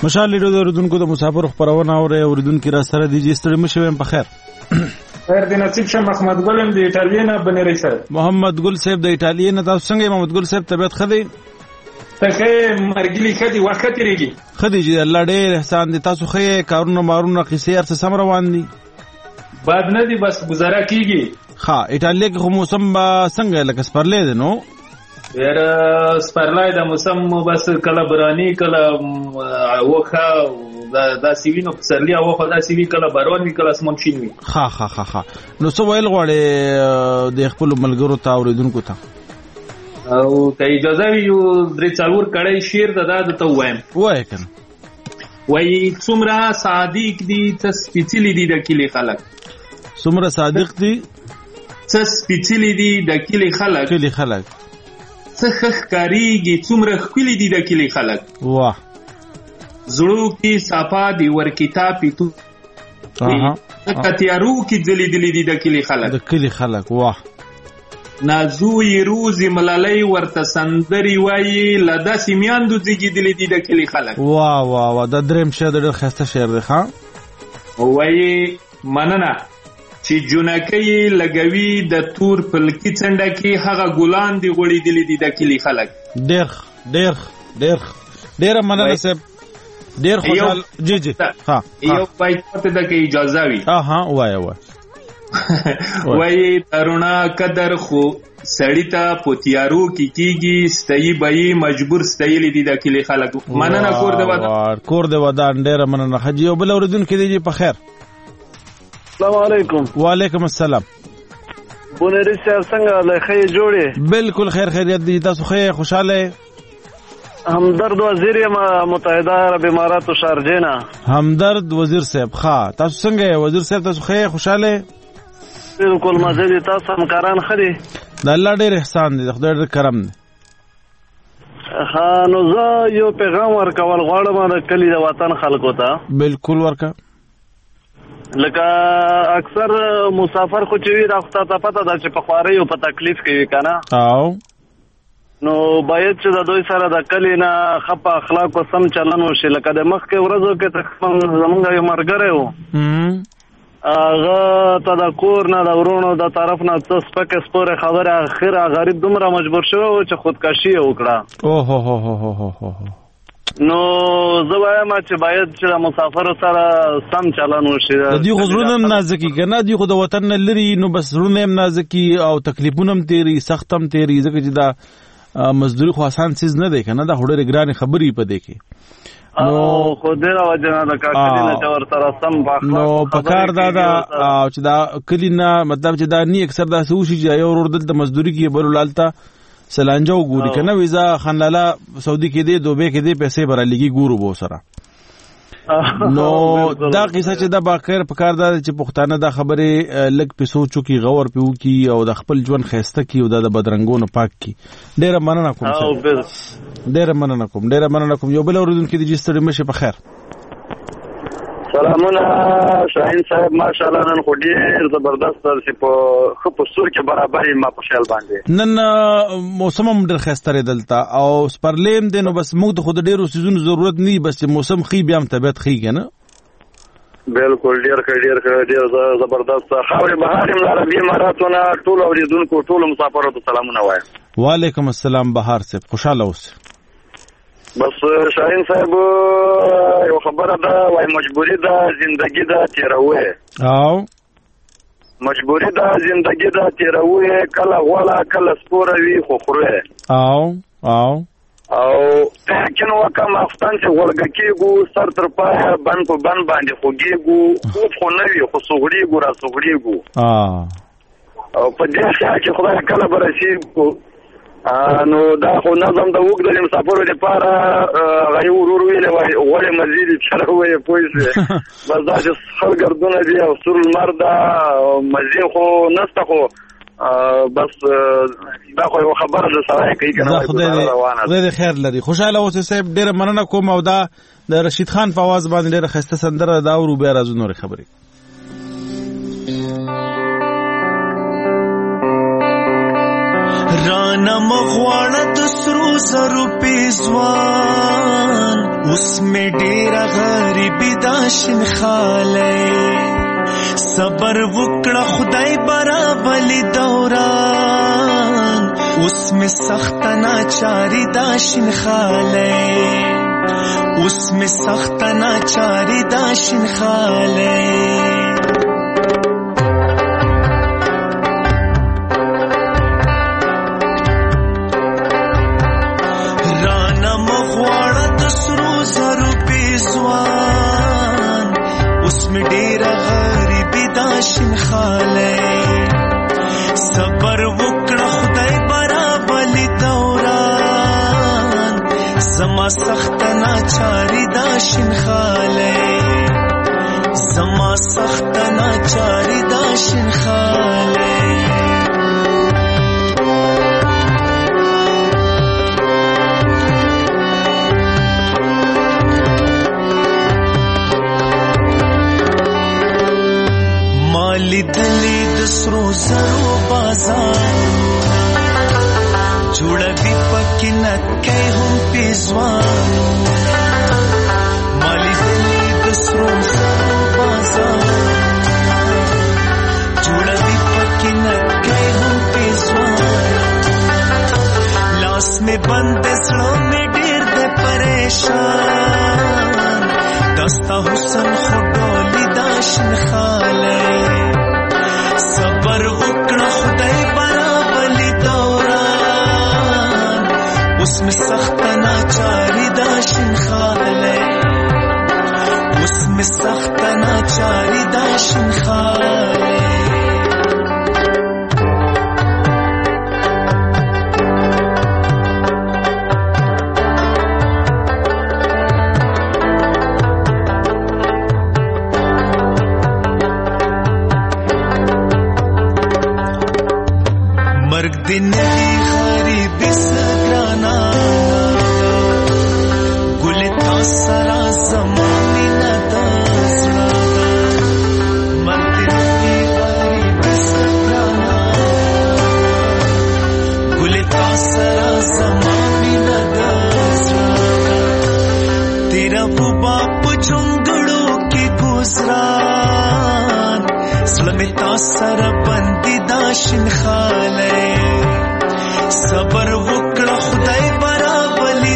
مشال له اوریدونکو د مسافر خبرونه اوریدونکو را سره دي چې ستړي مشوم په خیر. خیر دی نصیب شه محمد ګل د ایټالیا نه بنری صاحب. محمد ګل صاحب د ایټالیا نه تاسو څنګه محمد ګل صاحب طبيعت خدي؟ تکه مرګلی خدي وخت ریږي. خدي چې الله ډېر احسان دي تاسو خې کارونه مارونه قصې ارڅ سم روان دي. بعد نه دي بس گزاره کیږي. ها ایټالیا کې موسم څنګه لکه سپرلې ده نو؟ ډېر سپرلای د موسم بس کله برانی کله وخه دا سیوینو پسرلی او خو دا سیوی کله بارون وی کله اسمن شین وی. ها نو څه ویل غواړي د خپل ملګرو ته اوریدونکو ته؟ او که اجازه وي یو درې څلور کړی شعر د ته وایم. وایه کنه. وایي څومره صادق دي څه سپېڅلي دي د کلي خلک. څومره صادق دي څه سپېڅلي دي د کلي خلک. څه ښکارېږي څومره ښکلي دي د کلي خلک. واه زړو کې صفا دي ورکتا پیتو کتیارو کې ځلېدلي دي د کلي خلک. واه نازوی روزی ملالۍ ورته سندري وایي له داسې میاندو زیږېدلي دي د کلي خلک. واه دا درېیم شعر د ډېر ښایسته شعر دی. ښه وایي مننه چې جونکۍ لګوي د تور پلکي څنډه کې هغه ګلان دي غوړېدلي دي د کلي خلک. ډېره مننه صاحب ډېر خوشحال. جی یو پایته د کې اجازه وي. وایه وایي ترونا قدر خو سړی ته پوتیارو کیږي ستایي بای مجبور ستایلی دي د کلی خلک. مننه کور د ودان ډېر مننه. حجی او بل اوریدونکو دی په خیر. السلام علیکم. وعلیکم السلام. بونری صاحب څنګه له خیر جوړې؟ بالکل خیریت دي تاسو خیر خوشاله؟ همدرد وزیر متحده عرب امارات شارجه. همدرد وزیر صاحب ښه تاسو څنګه وزیر صاحب تاسو خیر خوشاله؟ بالکل مزه دي تاسو همکاران خري د الله ډېر احسان دي د خدای ډېر کرم دی. نو زه یو پیغام ورکول غواړم د کلی د وطن خلکو ته. بالکل ورکا. لکه اکثر مسافر خو چې وي دا خو ته پته ده چې په خوارۍ او په تکلیف کوي که نه. نو باید چې د دوی سره د کلی نه ښه په اخلاقو سم چلن وشي. لکه د مخکې ورځو کې زمونږ یو ملګری و هغه ته د کور نه د ورونو د طرف نه څه سپکې سپورې خبرې اخر غریب دومره مجبور شوی و چې خودکشي یې وکړه. نو زه وایم چې باید چې د مسافرو سره سم چلن وشي. دوی خو زړونه هم نازکي که نه دوی خو د وطن نه لري نو بس زړونه هم نازکي او تکلیفونه هم تېري سخت هم تېري ځکه چې دا مزدوري خو آسان چیز نه دی که نه دا خو ډېرې ګرانې خبرې په دې کې. نو خو ډېره وجه نه ده کاکلي نه چې ورسره سم نو پکار دا ده چې دا کلي نه مطلب چې دا نی اکثر داسې وشي چې یو ورور دلته مزدوري کې بل ولالته سلانجه وګوري که نه ویزا خانلاله سعودي کې دی دوبۍ کې دی پیسې به رالیږي ګورو به ورسره. نو دا قصه چې دا باخیر پکار دا چې پښتانه دا خبرې لږ په سوچو کې غور په وکي او د خپل ژوند خسته کی او د بدرنګونو پاک کی. ډېر مننه کوم یو بل اوریدونکو دي چې ستړي مشه په خیر. سلامونه شاهین صاحب ماشاءالله نن خو ډېر زبردست چې په خپل سور کې برابرې ما په خیال باندې نن موسم هم ډېر ښایسته دی دلته او سپرلیم دی نو بس موږ د خو د ډېرو څیزونو ضرورت نه بس چې موسم ښي بیا هم طبیعت ښي که نه. بالکل ډېر زبردست. خاورې بهار یم عربي اماراتو نه ټولو اورېدونکو ټولو مسافرو ته سلامونه وایم. وعلیکم السلام بهار صاحب خوشحاله اوسئ. بس شاهین صاحب یو خبره ده وای مجبوری ده زندگی ده تیروي او مجبوری ده زندگی ده تیروي کله غولا کله سپوره وي خو خوره او کنه وکه مافتان چې ولګکیږو سر تر پای بن په بن باندې خوګیږو خو نه وي خو سوغړیږو را سوغړیږو او په دې چې خدای کله برسیږو. نو دا خو نظم د وګ د مسافرو لپاره غي ورور ویل وای مزید چره وای پويسه بس دا چې خلګردونه دي او سر المرد مزید خو نسته خو بس دا خو خبره ده سره کوي کنه خدای خیر لري. خوشاله اوسئ صاحب ډېر مننه کوم او دا د رشید خان په आवाज باندې ډېر خسته سندره دا ورو بیا راځو نور خبرې. رانا مغواړه د سرو زرو پیزوان اوس می ډیره غریبی دا شنخاله صبر وکړه خدای برابلی دوران اوس می سخت ناچاری دا شنخاله اوس می سخت ناچاری دا شنخاله اسم ډیر غریبی دا شنخاله صبر وکړه خدای برابلی دوران زما سخت ناچاری دا شنخاله زما سخت ناچاری دا شنخاله مالی دلی دسرو زرو بازار جوړوي پکې نکې هم پیزوانو مالی دلی دسرو زرو بازار جوړوي پکې نکې هم پیزوانو لاس میں بند سړو میں ډیر د پریشان دستا حسن خډولی دا شنخاله صبر وکړه خدای برابلی دوران اوس می سخت ناچاری دا شنخاله اوس می سخت ناچاری دا شنخاله مرگ दिन की गरीबी सगराना गुले तासरा ज़मानी न दासना مرग दिन की गरीबी सगराना गुले तासरा ज़मानी न दासना तेरा वो बाप चुंगड़ों की गुजरान सलमे तासरा बंदी दाशिन खाले صبر وکړه خدای برابلی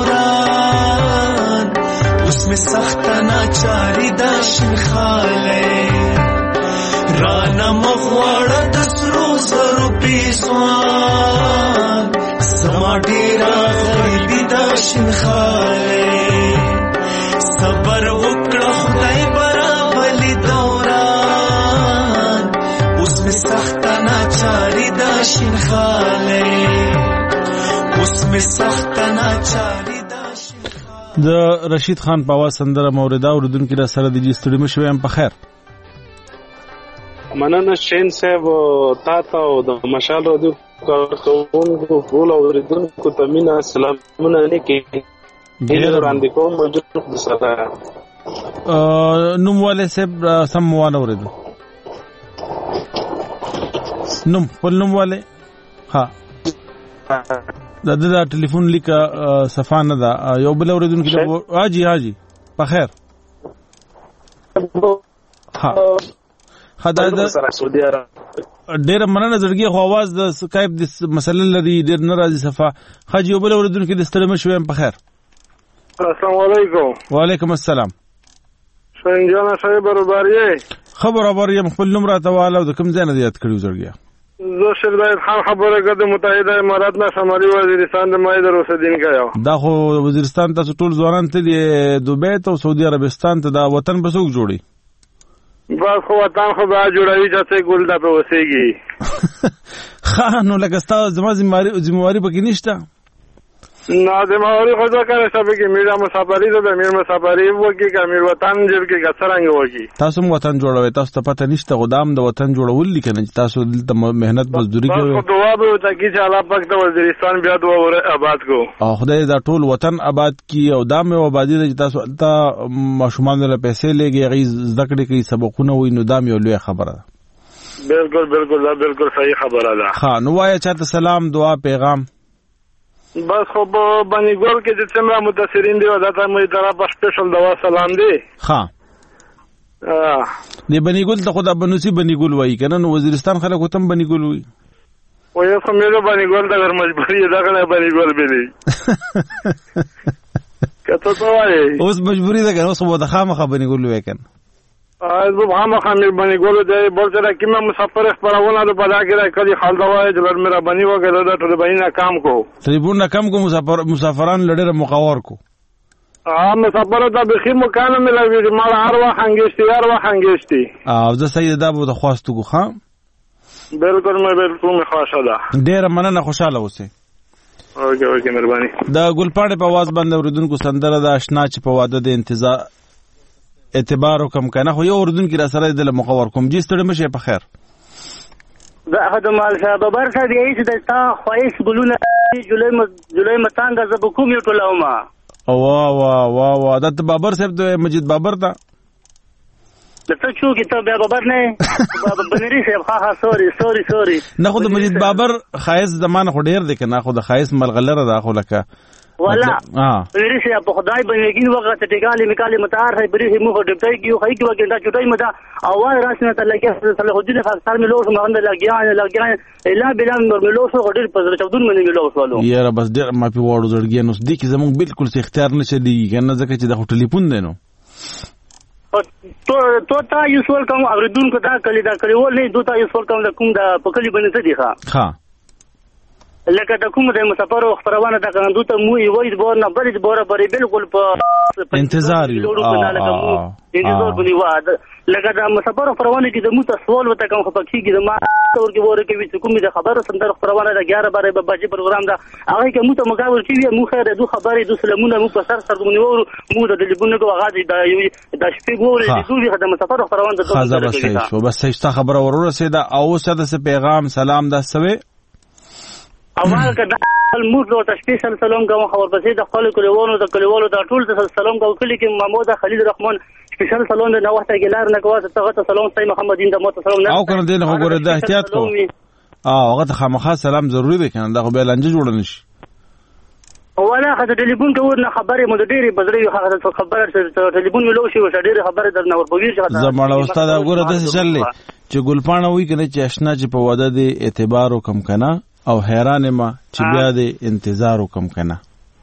دوران اوس می سخت ناچاری دا شنخاله رانا مغواړه د سرو زرو پیزوان زما ډیره غریبی دا شنخاله صبر وکړه خدای برابلی دوران اوس می سخت ناچاری دا شنخاله د رشید خان په आवाज سندره موردا اوردونکو را سره د جستړي مشویم په خیر مننه شین صاحب تا ته او د مشال رادیو کارکونکو ټول اوریدونکو ته مینا سلامونه لیکي ډیر وړاندې کوم موجود سره نوم والے صاحب سم وانه اوریدو نوم والے ها دا ټلیفون لیکه صفه نه ده یو بل اوریدونکو حاجی په خیر ها خدای ډیر مننه زړګي خو आवाज د سکایپ د مسله لري ډیر ناراضي صفه حاجی یو بل اوریدونکو د ستړي مشویم په خیر السلام علیکم وعلیکم السلام څنګه صاحب برابرې خبر یم خپل نوم راته واله د کوم ځای نه یاد کړیو زړګي زه شهزاد خان خبره کوم متحده امارات نه شمالي وزیرستان د مای دروسدین کایو دا خو وزیرستان تاسو ټول ځوانان ته دی دوبه ته سعودي عربستان ته دا وطن بسوک جوړي بس خو وطن خو به جوړوي چې ګل دا په وسیږي خانو لکه تاسو زما ذمہواری پکې نشته نه ذمہواری خو ځکه چې کې میرا مسافری ده میر مسافری وږي که میر وطن جب کې څنګه وږي تاسو وطن جوړوي تاسو ته پته نشته غدام د وطن جوړول لیکنه چې تاسو دلته مهنت مزدوري کوي بس دعا به وکړي چې الله پاک د وزیرستان بیا دعا آباد کو او خدای دا ټول وطن آباد کی او دا مې آبادی چې تاسو ته ماشومان له پیسې لګي غي زده کړې کوي سبقونه وي نو دا مې لوی خبره بالکل بالکل دا بالکل صحیح خبره ده. ها نو وایي چاته سلام دعا پیغام. بس خو بني ګل کې چې څومره متاثرین دي دا ته مې طرفه سپیشل دوا سلام دی. ها دی بني ګل ته خدا بنوسی بني ګل وایي کنه نو وزیرستان خلک وتم بني ګل وایي. وایي خو مې بني ګل دا غیر مجبوری دا کنه بني ګل بلی. کته ته وایي اوس مجبوری ده کنه اوس مو د خامخه بني ګل وایي کنه. زه خامخا مې بني ګل دی بل څه کیمه مسافر خبرونه ده بلا کې کړي خال دا وایي چې مېرا بني وګړه دا ټول بني ناکام کو. تریبون ناکام کو مسافران لړره مقاور کو. مسافر دا بخیر مکان مې لګي مال هر وخت انګشتي. او زه سید دا بو د خواستو کو خام. بالکل مې خوښه ده. ډیر مننه خوشاله اوسه. اوکې مهرباني. دا ګلپاڼه په आवाज باندې اوریدونکو سندره د آشنا چې په واده د انتظار اعتبار وکم کنه خو یو اوریدونکو را سره د مقور کوم جې ستړي مشه په خیر. زه احمد مال صاحب برخه دی چې د تا خوایس ګلونه جولای متانګه زب کوم یو ټولوما. وا د بابر صاحب د مجید بابر دا ته چو کی ته بابر نه بابا بنری صاحب ها سوري نه خو د مجید بابر خایس زمانه خو ډیر دی کنه خو د خایس ملغلره دا خو لکه ولا بنری صاحب په خدای بنګین وخت ټیګالی میکالی متار هي بری مو خو ډبټای کیو خای کی وګندا چټای مدا اواز راشنه ته لګي صلی الله علیه وسلم مې لوښ مغند لګیان الا بلا مې لوښ غډیر په چودون مې لوښ والو یاره بس ډیر ما په وړو زړګي نو دې کې زموږ بالکل څه اختیار نشي دی کنه ځکه چې د ټلیفون دی نو تو تا یو سوال کوم اوریدونکو دا کلی ول نه دوه تا یو سوال کوم د کوم د پکلی باندې څه دی ښا لکه د کوم د مسافر خبرونه د کندو ته مو وای د بور نه بل د بور بری بالکل په انتظار یو انتظار بني واد لکه د مسافر خبرونه کې د مو ته سوال وته کوم خپکیږي د ما تور کې وره کې چې کوم د خبر سندر خبرونه د 11 بارے بجې پروګرام دا هغه کې مو ته مقابل کې مو خیر د خبرې د سلامونه مو په سر مو مو د لبونه کو غاځي د شپې ګوري د دوی د مسافر خبرونه د خازه بس صحیح خبره ورور سیدا او ساده سه پیغام سلام د سوي اول کدا الموت له تشبیه سلام کوم خبر پسې د خپل کلیوانو د ټول سلام کوم کلی کې محمود خلیل الرحمن سپیشل سلام د نوښت ګلار نه کوه ته سلام سي محمدین د موت سلام نه او کړه دې نه وګوره د احتیاط کو هغه ته خامخا سلام ضروری دی کنه دا خو به لنجه جوړ نشي ولا خد ټلیفون کوو نه خبره مو ډېری بزري هغه خبره ټلیفون ملو شي و ډېری خبره در نه ورپوي چې زماړه استاد وګوره د څه چلې چې ګلپاڼه وای کنه چې آشنا چې په واده دی اعتبار وکم کنه او حیران ما چې بیا دې انتظار وکم کنه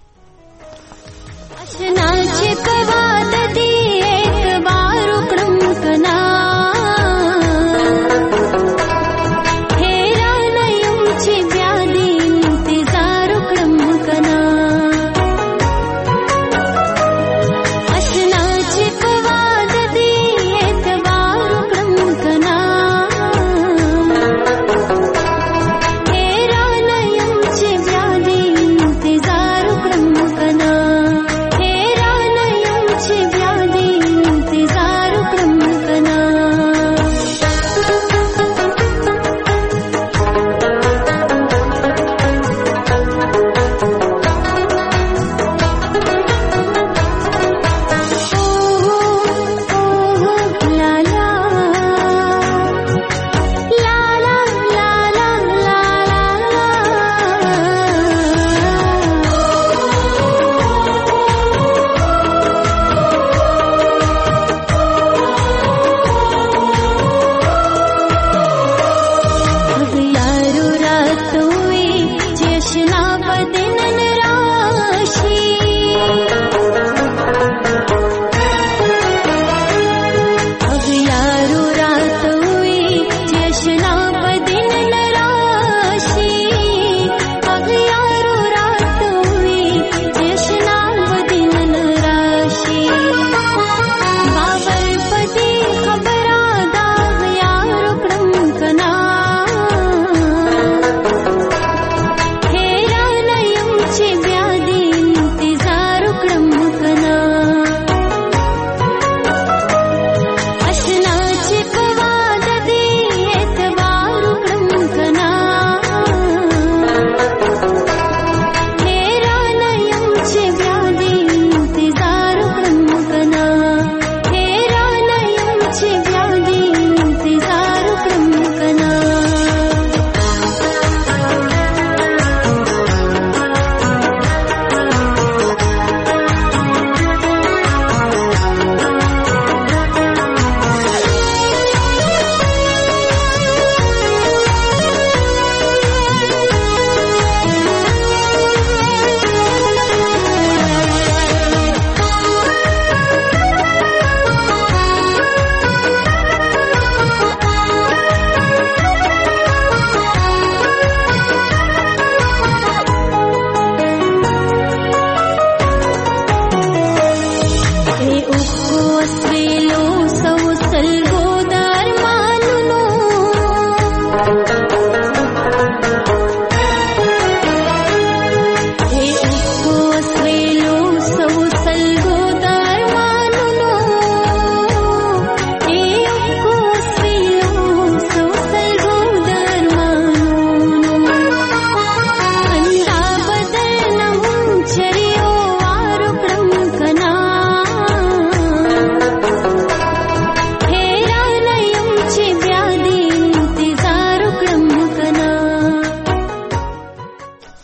آشنا چې په واده دی اعتبار وکم کنه حیران یم چې بیا دې انتظار وکم کنه آشنا چې په واده دی اعتبار وکم کنه انتظار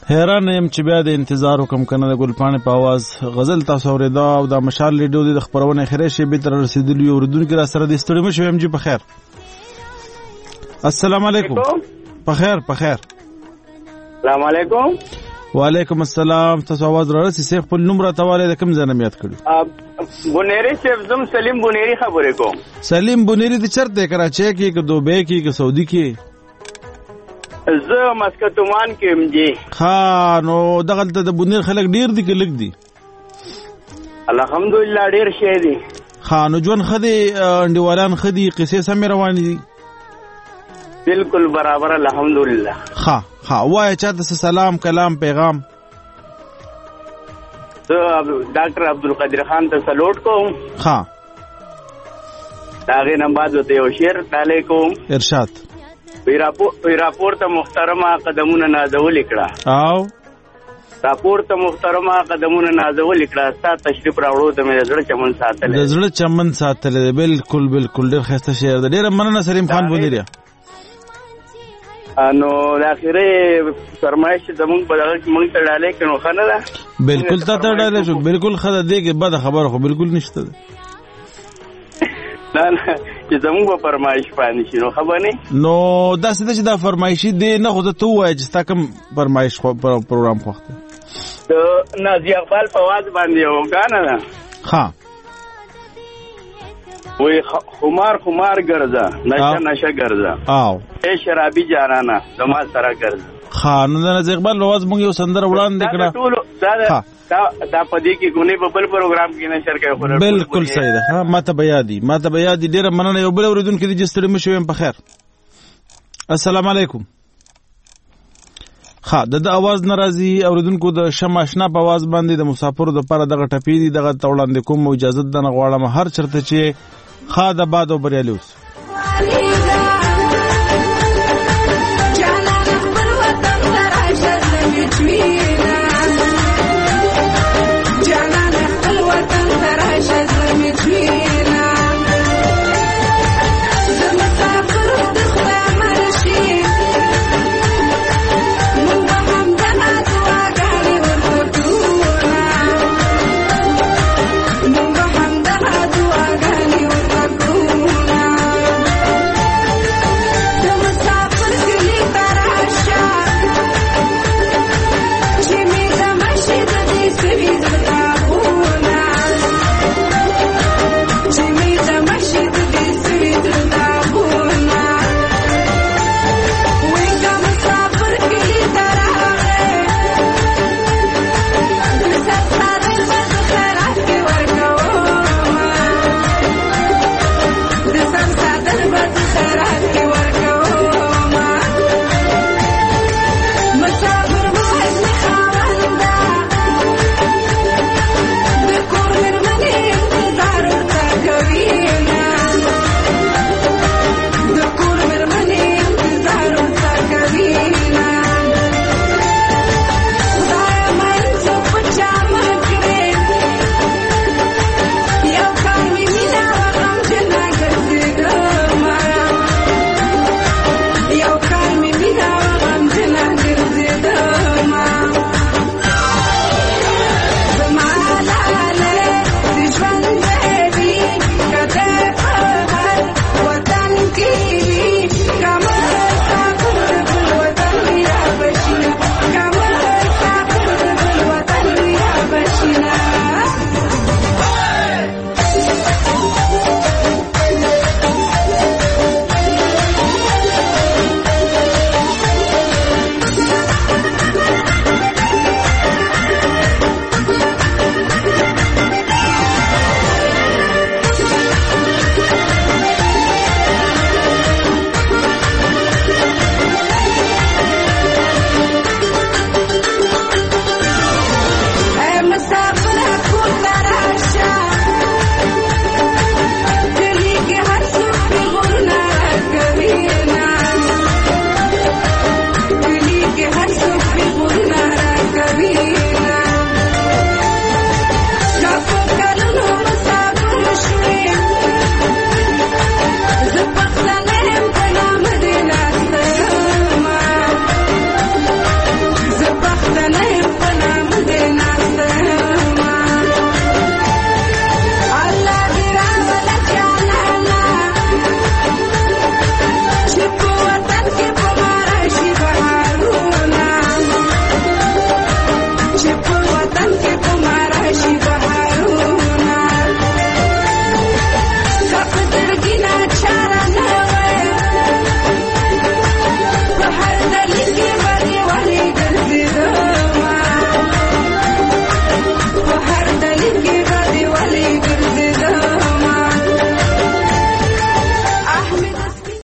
حیران یم چې بیا د انتظار وکم کنه د ګلپاڼې په आवाज غزل تاسو اورېدا او د مشال ریډیو د خبرونه خیره شي به تر رسیدلی اوردونکو را سره د ستړي مشو ام جی په خیر. السلام علیکم. په خیر په خیر. السلام علیکم. وعلیکم السلام. تاسو आवाज را رسې سیخ په نوم را تواله د کوم ځای نه یاد کړو؟ بونيري صاحب زم سلیم بونيري خبرې کوم. سلیم بونيري د چرته کراچۍ کې که دوبۍ کې که سعودي کې؟ زه مسقط عمان کې ام جی. ها نو دغه د بونیر خلک ډیر دي کې لګ دي؟ الحمدلله ډیر شه دي. ها نو ژوند خدي انډیوالان خدي قصې سم روان دي؟ بالکل برابر الحمدلله. ها وای چاته سلام کلام پیغام. زه ډاکټر عبدالقادر خان ته سلوټ کوم. ها داغه نمبر ته یو شعر ډالې کوم. ارشاد. راپور ته محترمه قدمونه نازول کړه. او راپور ته محترمه قدمونه نازول کړه. ستا تشریف راوړو ته مې زړه چمن ساتل. د زړه چمن ساتل بالکل ډېر ښایسته شعر دی. ډېر مننه سلیم خان بونیری. نو د اخیره فرمایش زمونږ په دغه کې مونږ ته ډالې کړو خنه ده. بالکل ته ډالې شو. بالکل خدای دې کې بد خبره خو بالکل نشته. نه چې زمونږ په فرمایش باندې شنو خبر نه. نو دا څه چې دا فرمایشي دی نه خو ته وایې چې تا کوم فرمایش پروګرام خوښته؟ د نازي اقبال په आवाज باندې یو غانا ده. ها وای خمار ګرځا نشه ګرځا. او اے شرابي جانانا زما سره ګرځا. خان د نازي اقبال په आवाज مونږ یو سندره وړاندې کړه. دا پدې کې غونې په بل پروګرام کې نشر کوي. بالکل صحیح ده. ها ماته بیا دي ډیره مننه. یو بل اوریدونکو دي جستړي مشو په خیر. السلام علیکم. ها د आवाज ناراضي اوریدونکو د شماشنا په आवाज باندې د مسافرو د لپاره دغه ټپی دي دغه توړاندې کوم اجازه ده نه غواړم هر چرته چې خا د باد او بریالي اوس.